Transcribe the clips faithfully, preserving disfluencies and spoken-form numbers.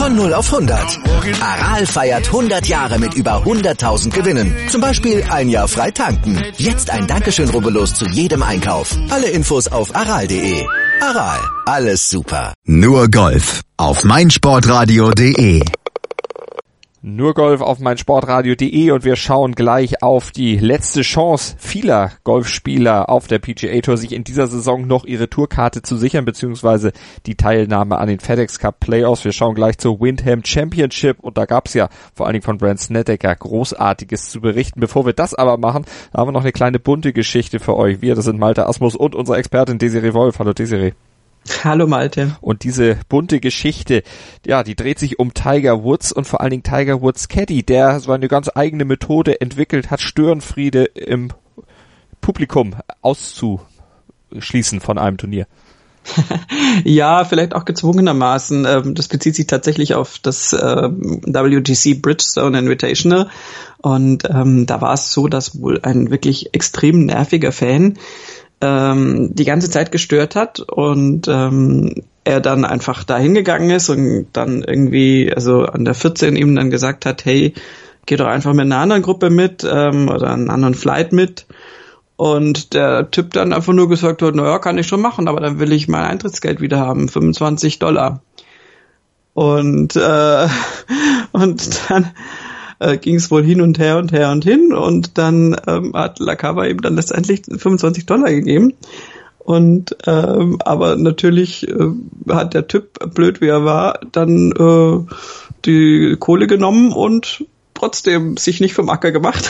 Von null auf hundert. Aral feiert hundert Jahre mit über hunderttausend Gewinnen. Zum Beispiel ein Jahr frei tanken. Jetzt ein Dankeschön, rubbellos zu jedem Einkauf. Alle Infos auf aral punkt de. Aral, alles super. Nur Golf auf meinsportradio punkt de. Nur Golf auf meinsportradio punkt de und wir schauen gleich auf die letzte Chance vieler Golfspieler auf der P G A Tour, sich in dieser Saison noch ihre Tourkarte zu sichern, beziehungsweise die Teilnahme an den FedEx Cup Playoffs. Wir schauen gleich zur Wyndham Championship und da gab's ja vor allen Dingen von Brandt Snedeker Großartiges zu berichten. Bevor wir das aber machen, haben wir noch eine kleine bunte Geschichte für euch. Wir, das sind Malte Asmus und unsere Expertin Desiree Wolf. Hallo Desiree. Hallo Malte. Und diese bunte Geschichte, ja, die dreht sich um Tiger Woods und vor allen Dingen Tiger Woods Caddy, der so eine ganz eigene Methode entwickelt hat, Störenfriede im Publikum auszuschließen von einem Turnier. Ja, vielleicht auch gezwungenermaßen. Das bezieht sich tatsächlich auf das W G C Bridgestone Invitational und ähm, da war es so, dass wohl ein wirklich extrem nerviger Fan ähm, die ganze Zeit gestört hat und ähm, er dann einfach da hingegangen ist und dann irgendwie, also an der vierzehn ihm dann gesagt hat, hey, geh doch einfach mit einer anderen Gruppe mit ähm, oder einem anderen Flight mit. Und der Typ dann einfach nur gesagt hat, naja, kann ich schon machen, aber dann will ich mein Eintrittsgeld wieder haben, fünfundzwanzig Dollar. Und äh, und dann äh, ging es wohl hin und her und her und hin und dann ähm, hat LaCava ihm dann letztendlich fünfundzwanzig Dollar gegeben. Und ähm, aber natürlich äh, hat der Typ, blöd wie er war, dann äh, die Kohle genommen und trotzdem sich nicht vom Acker gemacht.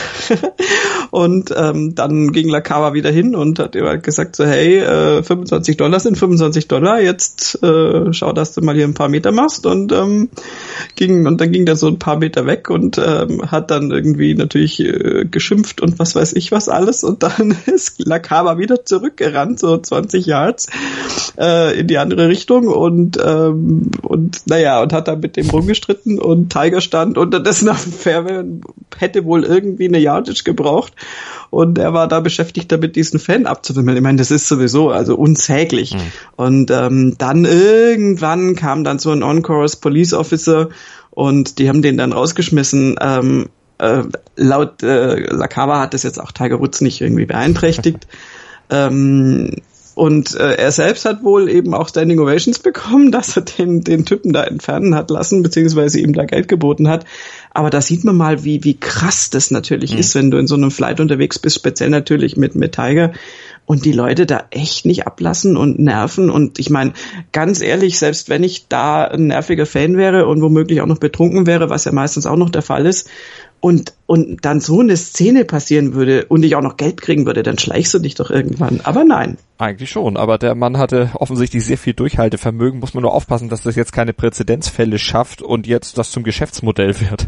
Und ähm, dann ging LaCava wieder hin und hat ihm halt gesagt so, hey, äh, fünfundzwanzig Dollar sind fünfundzwanzig Dollar, jetzt äh, schau, dass du mal hier ein paar Meter machst. Und ähm, ging und dann ging der so ein paar Meter weg und ähm, hat dann irgendwie natürlich äh, geschimpft und was weiß ich was alles. Und dann ist LaCava wieder zurückgerannt, so zwanzig Yards äh, in die andere Richtung und ähm, und naja, und hat dann mit dem rumgestritten und Tiger stand unterdessen auf dem Fairway und hätte wohl irgendwie eine Yardage gebraucht. Und er war da beschäftigt damit, diesen Fan abzuwimmeln. Ich meine, das ist sowieso also unsäglich. Mhm. Und ähm, dann irgendwann kam dann so ein On-Course Police Officer und die haben den dann rausgeschmissen. Ähm, äh, laut äh, LaCava hat das jetzt auch Tiger Woods nicht irgendwie beeinträchtigt. ähm, Und äh, er selbst hat wohl eben auch Standing Ovations bekommen, dass er den den Typen da entfernen hat lassen, beziehungsweise ihm da Geld geboten hat. Aber da sieht man mal, wie wie krass das natürlich mhm. ist, wenn du in so einem Flight unterwegs bist, speziell natürlich mit mit Tiger. Und die Leute da echt nicht ablassen und nerven. Und ich meine, ganz ehrlich, selbst wenn ich da ein nerviger Fan wäre und womöglich auch noch betrunken wäre, was ja meistens auch noch der Fall ist, und und dann so eine Szene passieren würde und ich auch noch Geld kriegen würde, dann schleichst du dich doch irgendwann. Aber nein. Eigentlich schon, aber der Mann hatte offensichtlich sehr viel Durchhaltevermögen. Muss man nur aufpassen, dass das jetzt keine Präzedenzfälle schafft und jetzt das zum Geschäftsmodell wird.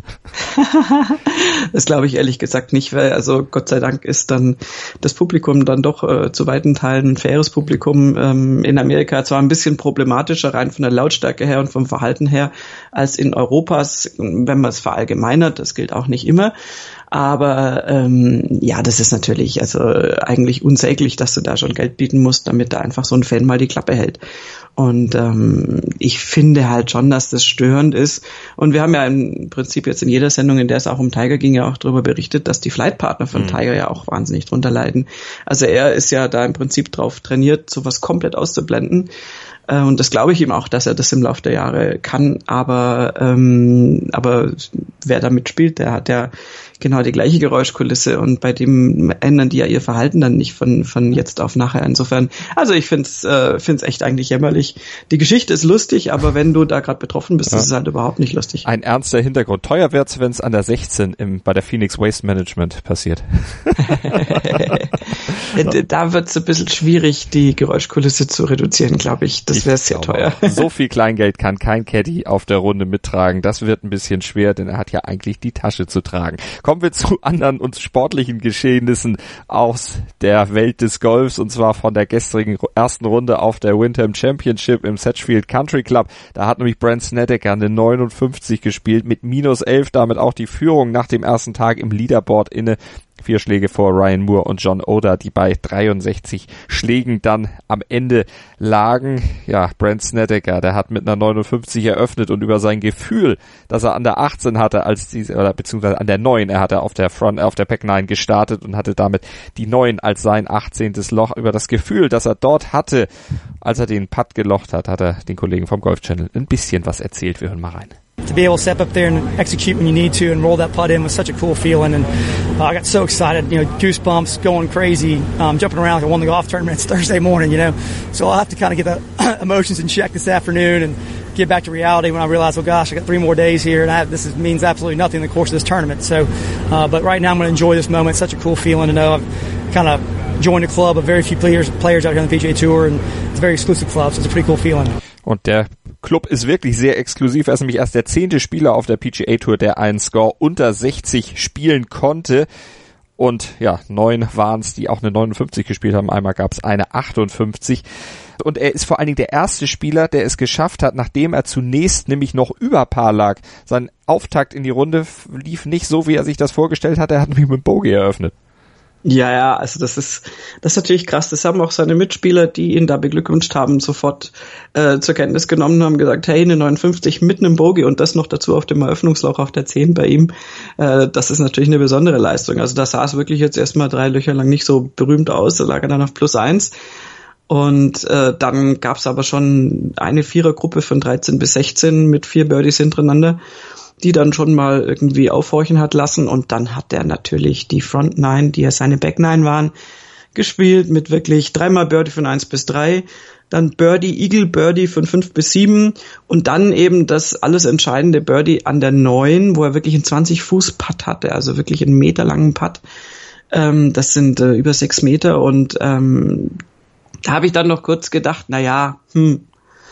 Das glaube ich ehrlich gesagt nicht, weil also Gott sei Dank ist dann das Publikum dann doch äh, zu weiten Teilen ein faires Publikum. Ähm, in Amerika zwar ein bisschen problematischer rein von der Lautstärke her und vom Verhalten her als in Europas, wenn man es verallgemeinert, das gilt auch nicht immer. Aber ähm, ja, das ist natürlich also eigentlich unsäglich, dass du da schon Geld bieten musst, damit da einfach so ein Fan mal die Klappe hält. Und ähm, ich finde halt schon, dass das störend ist. Und wir haben ja im Prinzip jetzt in jeder Sendung, in der es auch um Tiger ging, ja auch darüber berichtet, dass die Flightpartner von mhm. Tiger ja auch wahnsinnig drunter leiden. Also er ist ja da im Prinzip drauf trainiert, sowas komplett auszublenden. Und das glaube ich ihm auch, dass er das im Laufe der Jahre kann. Aber ähm, aber wer da mitspielt, der hat ja genau die gleiche Geräuschkulisse und bei dem ändern die ja ihr Verhalten dann nicht von von jetzt auf nachher. Insofern, also ich finde es äh, find's echt eigentlich jämmerlich. Die Geschichte ist lustig, aber wenn du da gerade betroffen bist, ja. ist es halt überhaupt nicht lustig. Ein ernster Hintergrund. Teuer wird's, wenn es an der sechzehn im, bei der Phoenix Waste Management passiert. Da wird's ein bisschen schwierig, die Geräuschkulisse zu reduzieren, glaube ich. Das wäre sehr teuer. So viel Kleingeld kann kein Caddy auf der Runde mittragen. Das wird ein bisschen schwer, denn er hat ja eigentlich die Tasche zu tragen. Kommen wir zu anderen und sportlichen Geschehnissen aus der Welt des Golfs, und zwar von der gestrigen ersten Runde auf der Wyndham Championship im Sedgefield Country Club. Da hat nämlich Brandt Snedeker eine neunundfünfzig gespielt, mit minus elf, damit auch die Führung nach dem ersten Tag im Leaderboard inne. Vier Schläge vor Ryan Moore und John Oder, die bei dreiundsechzig Schlägen dann am Ende lagen. Ja, Brandt Snedeker, der hat mit einer neunundfünfzig eröffnet und über sein Gefühl, dass er an der achtzehn hatte, als diese, oder beziehungsweise an der neun, er hatte auf der Front, auf der Pack neun gestartet und hatte damit die neun als sein achtzehntes Loch. Über das Gefühl, das er dort hatte, als er den Putt gelocht hat, hat er den Kollegen vom Golf Channel ein bisschen was erzählt. Wir hören mal rein. To be able to step up there and execute when you need to and roll that putt in was such a cool feeling, and uh, I got so excited, you know, goosebumps, going crazy, um, jumping around like I won the golf tournament. It's Thursday morning, you know, so I'll have to kind of get the emotions in check this afternoon and get back to reality when I realize, oh gosh, I got three more days here and I have, this is, means absolutely nothing in the course of this tournament. So, uh, but right now I'm going to enjoy this moment. It's such a cool feeling to know I've kind of joined a club of very few players, players out here on the P G A Tour, and it's a very exclusive club, so it's a pretty cool feeling. Und der Club ist wirklich sehr exklusiv. Er ist nämlich erst der zehnte Spieler auf der P G A Tour, der einen Score unter sechzig spielen konnte. Und ja, neun waren es, die auch eine neunundfünfzig gespielt haben. Einmal gab es eine achtundfünfzig. Und er ist vor allen Dingen der erste Spieler, der es geschafft hat, nachdem er zunächst nämlich noch über Par lag. Sein Auftakt in die Runde lief nicht so, wie er sich das vorgestellt hat. Er hat nämlich mit dem Bogey eröffnet. Ja, ja, also das ist das ist natürlich krass. Das haben auch seine Mitspieler, die ihn da beglückwünscht haben, sofort äh, zur Kenntnis genommen und haben gesagt, hey, eine neunundfünfzig mit einem Bogey und das noch dazu auf dem Eröffnungsloch auf der zehn bei ihm. Äh, das ist natürlich eine besondere Leistung. Also da sah es wirklich jetzt erstmal drei Löcher lang nicht so berühmt aus. Da lag er dann auf plus eins. Und äh, dann gab es aber schon eine Vierergruppe von dreizehn bis sechzehn mit vier Birdies hintereinander, die dann schon mal irgendwie aufhorchen hat lassen. Und dann hat er natürlich die Front Nine, die ja seine Back Nine waren, gespielt mit wirklich dreimal Birdie von eins bis drei, dann Birdie, Eagle Birdie von fünf bis sieben und dann eben das alles entscheidende Birdie an der neun, wo er wirklich einen zwanzig Fuß Putt hatte, also wirklich einen meterlangen Putt. Ähm, das sind äh, über sechs Meter und ähm, da habe ich dann noch kurz gedacht, na ja, hm,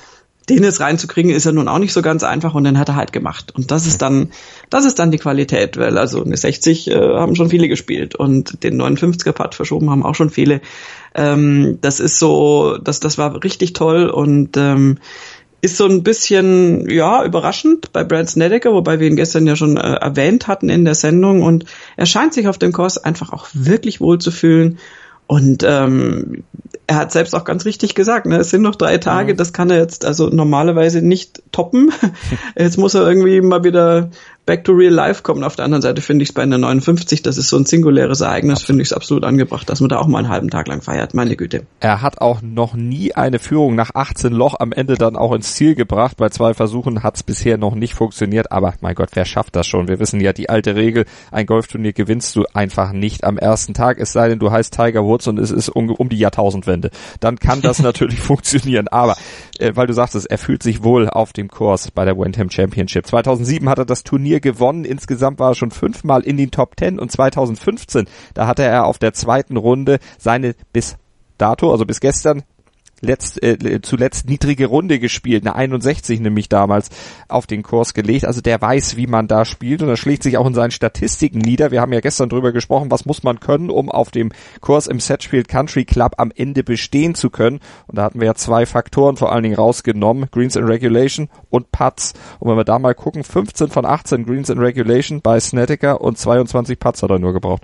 den jetzt reinzukriegen, ist ja nun auch nicht so ganz einfach und den hat er halt gemacht. Und das ist dann, das ist dann die Qualität, weil also eine sechzig äh, haben schon viele gespielt und den neunundfünfziger Putt verschoben haben auch schon viele. Ähm, das ist so, das, das war richtig toll und ähm, ist so ein bisschen, ja, überraschend bei Brandt Snedeker, wobei wir ihn gestern ja schon äh, erwähnt hatten in der Sendung und er scheint sich auf dem Kurs einfach auch wirklich wohl zu fühlen. Und ähm, er hat selbst auch ganz richtig gesagt, ne, es sind noch drei Tage, das kann er jetzt also normalerweise nicht toppen. Jetzt muss er irgendwie mal wieder back to real life kommen. Auf der anderen Seite finde ich es bei einer neunundfünfzig, das ist so ein singuläres Ereignis, finde ich es absolut angebracht, dass man da auch mal einen halben Tag lang feiert, meine Güte. Er hat auch noch nie eine Führung nach achtzehn Loch am Ende dann auch ins Ziel gebracht. Bei zwei Versuchen hat es bisher noch nicht funktioniert, aber mein Gott, wer schafft das schon? Wir wissen ja die alte Regel, ein Golfturnier gewinnst du einfach nicht am ersten Tag, es sei denn, du heißt Tiger Woods und es ist um, um die Jahrtausendwende. Dann kann das natürlich funktionieren, aber äh, weil du sagtest, er fühlt sich wohl auf dem Kurs bei der Wyndham Championship. zweitausendsieben hat er das Turnier gewonnen, insgesamt war er schon fünfmal in den Top Ten und zweitausendfünfzehn, da hatte er auf der zweiten Runde seine bis dato, also bis gestern, Letzt, äh, zuletzt niedrige Runde gespielt, eine einundsechzig nämlich damals auf den Kurs gelegt, also der weiß, wie man da spielt und das schlägt sich auch in seinen Statistiken nieder. Wir haben ja gestern drüber gesprochen, was muss man können, um auf dem Kurs im Sedgefield Country Club am Ende bestehen zu können und da hatten wir ja zwei Faktoren vor allen Dingen rausgenommen, Greens in Regulation und Putts und wenn wir da mal gucken, fünfzehn von achtzehn Greens in Regulation bei Snedeker und zweiundzwanzig Putts hat er nur gebraucht.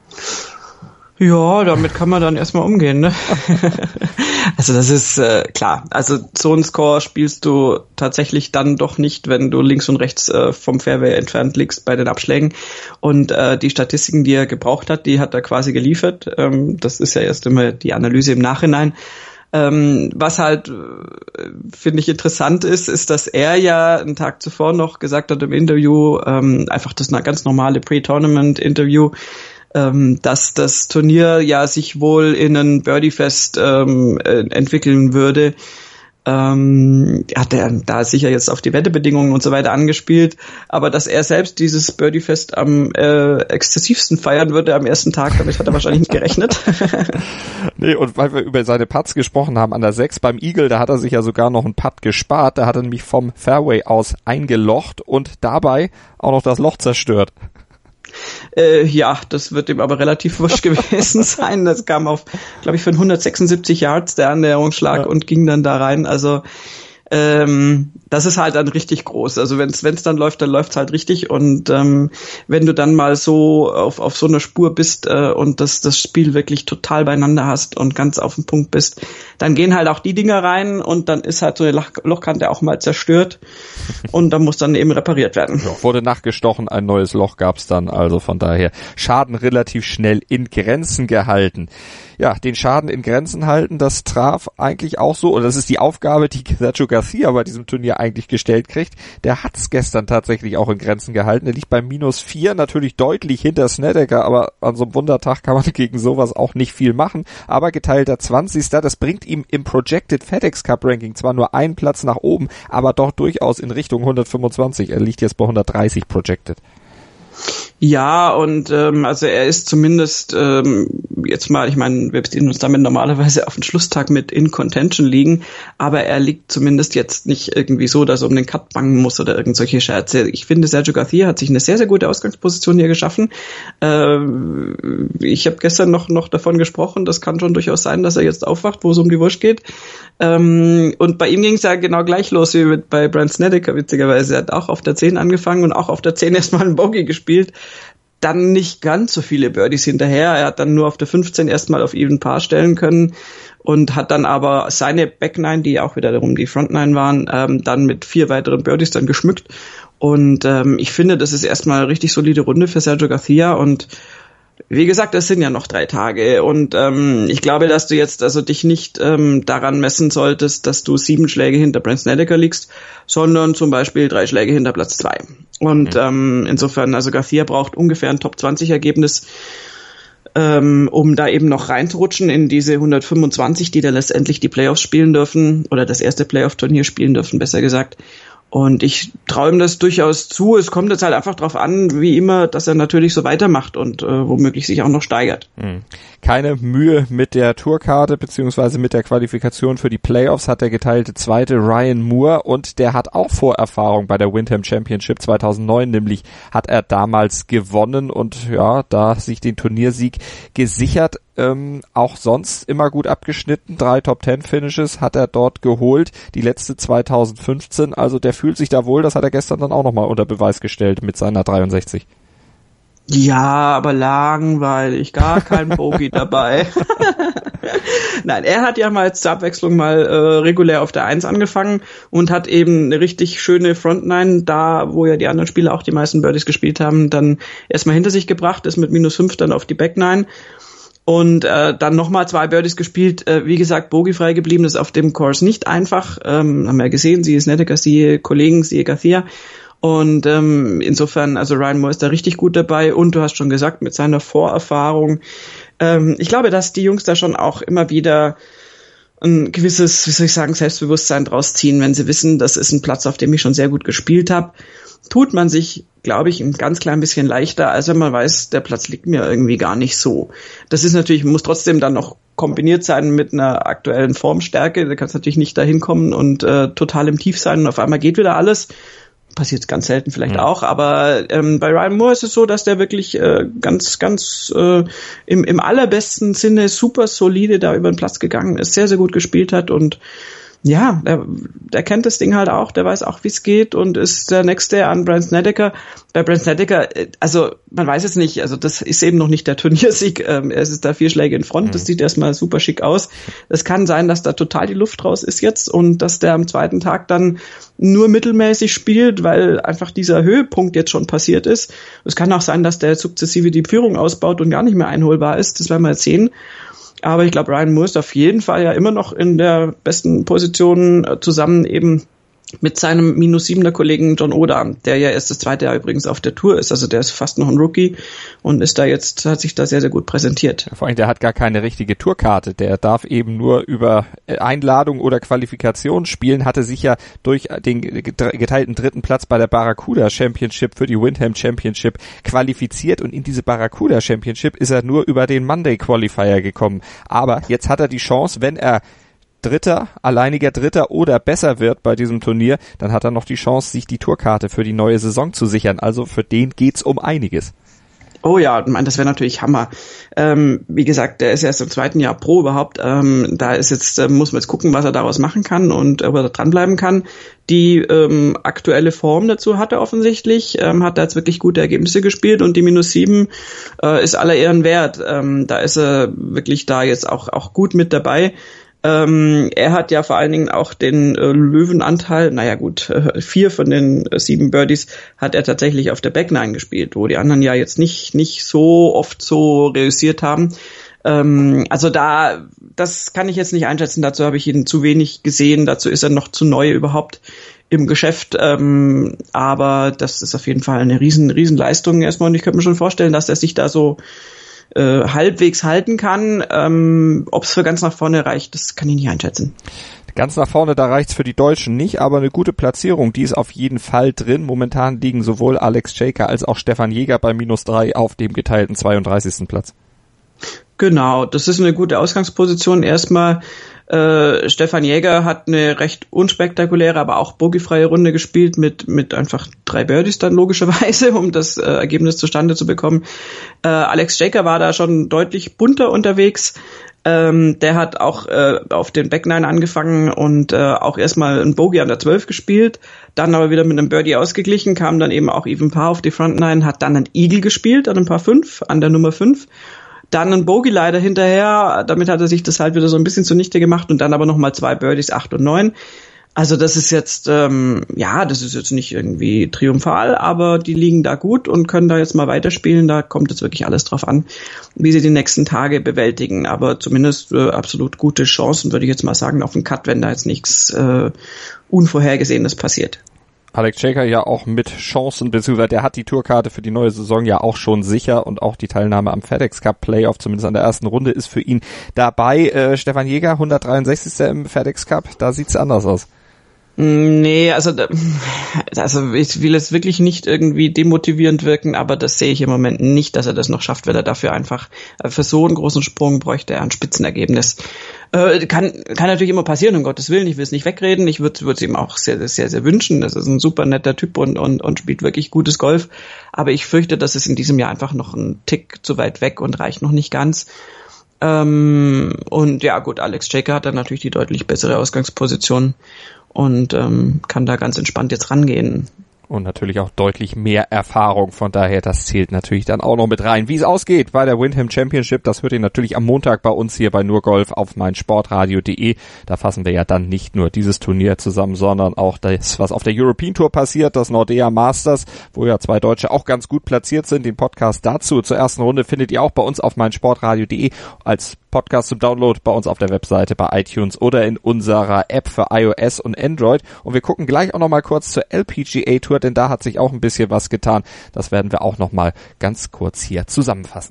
Ja, damit kann man dann erstmal umgehen, ne? Also das ist äh, klar. Also so einen Score spielst du tatsächlich dann doch nicht, wenn du links und rechts äh, vom Fairway entfernt liegst bei den Abschlägen. Und äh, die Statistiken, die er gebraucht hat, die hat er quasi geliefert. Ähm, das ist ja erst immer die Analyse im Nachhinein. Ähm, was halt, äh, finde ich, interessant ist, ist, dass er ja einen Tag zuvor noch gesagt hat im Interview, ähm, einfach das eine ganz normale Pre-Tournament-Interview, ähm, dass das Turnier ja sich wohl in ein Birdie-Fest ähm, äh, entwickeln würde. Ähm, hat er da sicher jetzt auf die Wettebedingungen und so weiter angespielt, aber dass er selbst dieses Birdie-Fest am äh, exzessivsten feiern würde am ersten Tag, damit hat er wahrscheinlich nicht gerechnet. Nee, und weil wir über seine Putts gesprochen haben, an der sechs beim Eagle, da hat er sich ja sogar noch einen Putt gespart, da hat er nämlich vom Fairway aus eingelocht und dabei auch noch das Loch zerstört. Äh, ja, das wird ihm aber relativ wurscht gewesen sein. Das kam auf, glaube ich, von hundertsechsundsiebzig Yards der Annäherungsschlag ja. und ging dann da rein. Also ähm, das ist halt dann richtig groß. Also wenn es wenn es dann läuft, dann läuft's halt richtig. Und ähm, wenn du dann mal so auf auf so einer Spur bist äh, und das das Spiel wirklich total beieinander hast und ganz auf den Punkt bist, dann gehen halt auch die Dinger rein und dann ist halt so eine Loch- Lochkante auch mal zerstört und dann muss dann eben repariert werden. Ja, wurde nachgestochen, ein neues Loch gab's dann, also von daher Schaden relativ schnell in Grenzen gehalten. Ja, den Schaden in Grenzen halten, das traf eigentlich auch so, und das ist die Aufgabe, die Sergio Garcia bei diesem Turnier eigentlich gestellt kriegt. Der hat's gestern tatsächlich auch in Grenzen gehalten. Er liegt bei minus vier, natürlich deutlich hinter Snedeker, aber an so einem Wundertag kann man gegen sowas auch nicht viel machen. Aber geteilter zwanzigster Das bringt ihm im Projected FedEx Cup Ranking zwar nur einen Platz nach oben, aber doch durchaus in Richtung hundertfünfundzwanzig. Er liegt jetzt bei hundertdreißig Projected. Ja, und ähm, also er ist zumindest ähm, jetzt mal, ich meine, wir beziehen uns damit normalerweise auf den Schlusstag mit in Contention liegen, aber er liegt zumindest jetzt nicht irgendwie so, dass er um den Cut bangen muss oder irgend solche Scherze. Ich finde, Sergio Garcia hat sich eine sehr, sehr gute Ausgangsposition hier geschaffen. Ähm, ich habe gestern noch noch davon gesprochen, das kann schon durchaus sein, dass er jetzt aufwacht, wo es um die Wurst geht. Ähm, und bei ihm ging es ja genau gleich los wie mit, bei Brandt Snedeker, witzigerweise. Er hat auch auf der zehn angefangen und auch auf der zehn erstmal einen Bogey gespielt. Dann nicht ganz so viele Birdies hinterher. Er hat dann nur auf der fünfzehn erstmal auf Even Par stellen können und hat dann aber seine Back Nine, die auch wieder darum die Front Nine waren, ähm, dann mit vier weiteren Birdies dann geschmückt. Und ähm, ich finde, das ist erstmal eine richtig solide Runde für Sergio Garcia. Und wie gesagt, es sind ja noch drei Tage und ähm, ich glaube, dass du jetzt also dich nicht ähm, daran messen solltest, dass du sieben Schläge hinter Brandt Snedeker liegst, sondern zum Beispiel drei Schläge hinter Platz zwei. Und mhm. ähm, insofern, also Garcia braucht ungefähr ein Top zwanzig Ergebnis, ähm, um da eben noch reinzurutschen in diese hundertfünfundzwanzig, die dann letztendlich die Playoffs spielen dürfen oder das erste Playoff-Turnier spielen dürfen, besser gesagt. Und ich traue ihm das durchaus zu. Es kommt jetzt halt einfach drauf an, wie immer, dass er natürlich so weitermacht und äh, womöglich sich auch noch steigert. Keine Mühe mit der Tourkarte beziehungsweise mit der Qualifikation für die Playoffs hat der geteilte Zweite Ryan Moore, und der hat auch Vorerfahrung bei der Windham Championship zweitausendneun, nämlich hat er damals gewonnen und ja, da sich den Turniersieg gesichert. Ähm, auch sonst immer gut abgeschnitten, drei Top-Ten-Finishes hat er dort geholt, die letzte zweitausendfünfzehn, also der fühlt sich da wohl, das hat er gestern dann auch nochmal unter Beweis gestellt mit seiner dreiundsechzig. Ja, aber langweilig, gar kein Bogey dabei. Nein, er hat ja mal zur Abwechslung mal äh, regulär auf der eins angefangen und hat eben eine richtig schöne Frontline, da wo ja die anderen Spieler auch die meisten Birdies gespielt haben, dann erstmal hinter sich gebracht, ist mit minus fünf dann auf die Backnine. Und äh, dann nochmal zwei Birdies gespielt. Äh, wie gesagt, bogiefrei geblieben, ist auf dem Course nicht einfach. Ähm, haben wir ja gesehen, sie ist Snedeker, siehe Kollegen, siehe Garcia. Und ähm, insofern, also Ryan Moore ist da richtig gut dabei. Und du hast schon gesagt, mit seiner Vorerfahrung. Ähm, ich glaube, dass die Jungs da schon auch immer wieder ein gewisses, wie soll ich sagen, Selbstbewusstsein draus ziehen, wenn sie wissen, das ist ein Platz, auf dem ich schon sehr gut gespielt habe. Tut man sich, glaube ich, ein ganz klein bisschen leichter, als wenn man weiß, der Platz liegt mir irgendwie gar nicht so. Das ist natürlich, muss trotzdem dann noch kombiniert sein mit einer aktuellen Formstärke. Da kannst du natürlich nicht dahin kommen und äh, total im Tief sein und auf einmal geht wieder alles. Passiert ganz selten vielleicht ja. auch, aber ähm, bei Ryan Moore ist es so, dass der wirklich äh, ganz, ganz äh, im, im allerbesten Sinne super solide da über den Platz gegangen ist, sehr, sehr gut gespielt hat und ja, der, der kennt das Ding halt auch, der weiß auch, wie es geht und ist der Nächste an Brandt Snedeker. Bei Brandt Snedeker, also man weiß es nicht, also das ist eben noch nicht der Turniersieg, ähm, er ist da vier Schläge in Front, das sieht erstmal super schick aus. Es kann sein, dass da total die Luft raus ist jetzt und dass der am zweiten Tag dann nur mittelmäßig spielt, weil einfach dieser Höhepunkt jetzt schon passiert ist. Es kann auch sein, dass der sukzessive die Führung ausbaut und gar nicht mehr einholbar ist, das werden wir jetzt sehen. Aber ich glaube, Ryan Moore ist auf jeden Fall ja immer noch in der besten Position, zusammen eben mit seinem minus siebener Kollegen John Oder, der ja erst das zweite Jahr übrigens auf der Tour ist. Also der ist fast noch ein Rookie und ist da jetzt, hat sich da sehr, sehr gut präsentiert. Vor allem, der hat gar keine richtige Tourkarte. Der darf eben nur über Einladung oder Qualifikation spielen, hatte sich ja durch den geteilten dritten Platz bei der Barracuda Championship für die Windham Championship qualifiziert und in diese Barracuda Championship ist er nur über den Monday Qualifier gekommen. Aber jetzt hat er die Chance, wenn er Dritter, alleiniger Dritter oder besser wird bei diesem Turnier, dann hat er noch die Chance, sich die Tourkarte für die neue Saison zu sichern. Also für den geht's um einiges. Oh ja, ich meine, das wäre natürlich Hammer. Ähm, wie gesagt, der ist erst im zweiten Jahr Pro überhaupt. Ähm, da ist jetzt, äh, muss man jetzt gucken, was er daraus machen kann und ob er da dranbleiben kann. Die ähm, aktuelle Form dazu hat er offensichtlich, ähm, hat er jetzt wirklich gute Ergebnisse gespielt und die minus sieben äh, ist aller Ehren wert. Ähm, da ist er wirklich da jetzt auch auch gut mit dabei. Ähm, er hat ja vor allen Dingen auch den äh, Löwenanteil, naja gut, äh, vier von den äh, sieben Birdies hat er tatsächlich auf der Backnine gespielt, wo die anderen ja jetzt nicht nicht so oft so reüssiert haben. Ähm, also da, das kann ich jetzt nicht einschätzen, dazu habe ich ihn zu wenig gesehen, dazu ist er noch zu neu überhaupt im Geschäft, ähm, aber das ist auf jeden Fall eine riesen, riesen Leistung erstmal und ich könnte mir schon vorstellen, dass er sich da so Äh, halbwegs halten kann. Ähm, ob es für ganz nach vorne reicht, das kann ich nicht einschätzen. Ganz nach vorne, da reicht's für die Deutschen nicht, aber eine gute Platzierung, die ist auf jeden Fall drin. Momentan liegen sowohl Alex Jaeger als auch Stefan Jäger bei minus drei auf dem geteilten zweiunddreißigsten Platz. Genau, das ist eine gute Ausgangsposition. Erstmal, äh, Stefan Jäger hat eine recht unspektakuläre, aber auch bogiefreie Runde gespielt mit mit einfach drei Birdies dann logischerweise, um das äh, Ergebnis zustande zu bekommen. Äh, Alex Jaeger war da schon deutlich bunter unterwegs. Ähm, der hat auch äh, auf den Backnine angefangen und äh, auch erstmal ein Bogey an der zwölf gespielt, dann aber wieder mit einem Birdie ausgeglichen, kam dann eben auch Even Par auf die Frontnine, hat dann ein Eagle gespielt an ein Par fünf, an der Nummer fünf. Dann ein Bogey leider hinterher, damit hat er sich das halt wieder so ein bisschen zunichte gemacht und dann aber nochmal zwei Birdies, acht und neun. Also das ist jetzt, ähm, ja, das ist jetzt nicht irgendwie triumphal, aber die liegen da gut und können da jetzt mal weiterspielen. Da kommt jetzt wirklich alles drauf an, wie sie die nächsten Tage bewältigen. Aber zumindest äh, absolut gute Chancen, würde ich jetzt mal sagen, auf den Cut, wenn da jetzt nichts äh, Unvorhergesehenes passiert. Alex Jaeger ja auch mit Chancen, beziehungsweise der hat die Tourkarte für die neue Saison ja auch schon sicher und auch die Teilnahme am FedEx Cup Playoff, zumindest an der ersten Runde, ist für ihn dabei. Äh, Stefan Jäger, hundertdreiundsechzigster im FedEx Cup, da sieht's anders aus. Nee, also, also ich will es wirklich nicht irgendwie demotivierend wirken, aber das sehe ich im Moment nicht, dass er das noch schafft, weil er dafür einfach, für so einen großen Sprung bräuchte er ein Spitzenergebnis. Äh, kann, kann natürlich immer passieren, um Gottes Willen, ich will es nicht wegreden, ich würde es ihm auch sehr, sehr, sehr wünschen, das ist ein super netter Typ und, und, und spielt wirklich gutes Golf, aber ich fürchte, das ist in diesem Jahr einfach noch ein Tick zu weit weg und reicht noch nicht ganz. Ähm, und ja gut, Alex Jaeger hat dann natürlich die deutlich bessere Ausgangsposition und ähm, kann da ganz entspannt jetzt rangehen. Und natürlich auch deutlich mehr Erfahrung, von daher, das zählt natürlich dann auch noch mit rein. Wie es ausgeht bei der Windham Championship, das hört ihr natürlich am Montag bei uns hier bei nur Golf auf meinsportradio punkt de. Da fassen wir ja dann nicht nur dieses Turnier zusammen, sondern auch das, was auf der European Tour passiert, das Nordea Masters, wo ja zwei Deutsche auch ganz gut platziert sind. Den Podcast dazu zur ersten Runde findet ihr auch bei uns auf meinsportradio punkt de als Podcast zum Download bei uns auf der Webseite, bei iTunes oder in unserer App für iOS und Android. Und wir gucken gleich auch noch mal kurz zur L P G A Tour, denn da hat sich auch ein bisschen was getan. Das werden wir auch noch mal ganz kurz hier zusammenfassen.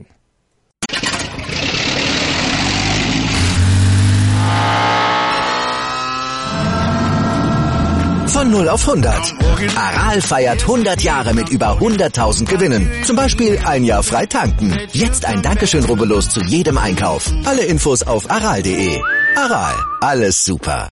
Von null auf hundert. Aral feiert hundert Jahre mit über hunderttausend Gewinnen. Zum Beispiel ein Jahr frei tanken. Jetzt ein Dankeschön, rubbellos zu jedem Einkauf. Alle Infos auf aral punkt de. Aral, alles super.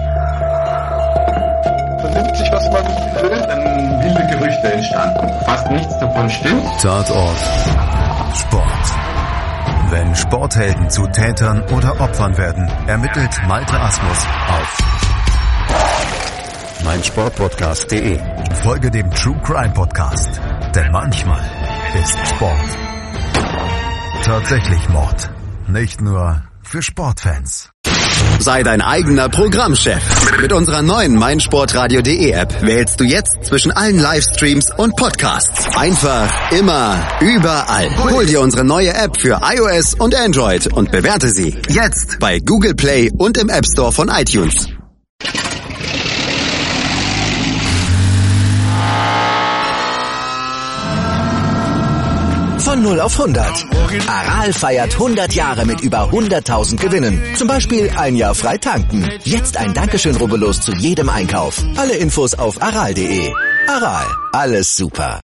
Vernimmt sich, was man will, dann wilde Gerüchte entstanden. Fast nichts davon stimmt. Tatort Sport. Wenn Sporthelden zu Tätern oder Opfern werden, ermittelt Malte Asmus auf meinsportpodcast punkt de. Folge dem True Crime Podcast, denn manchmal ist Sport tatsächlich Mord. Nicht nur für Sportfans. Sei dein eigener Programmchef. Mit unserer neuen meinsportradio punkt de App wählst du jetzt zwischen allen Livestreams und Podcasts. Einfach, immer, überall. Hol dir unsere neue App für iOS und Android und bewerte sie jetzt bei Google Play und im App Store von iTunes. Von null auf hundert. Aral feiert hundert Jahre mit über hunderttausend Gewinnen. Zum Beispiel ein Jahr frei tanken. Jetzt ein Dankeschön, rubbellos zu jedem Einkauf. Alle Infos auf aral punkt de. Aral, alles super.